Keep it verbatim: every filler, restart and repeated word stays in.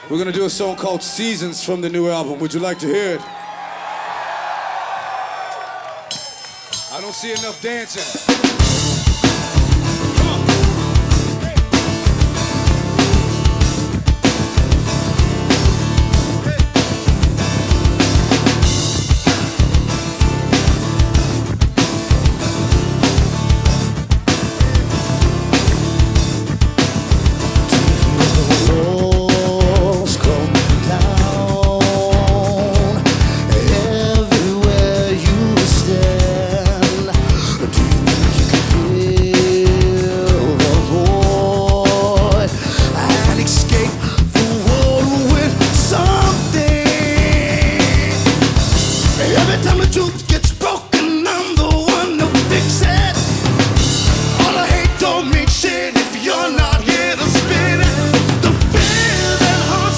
We're gonna do a song called Seasons from the new album. Would you like to hear it? I don't see enough dancing.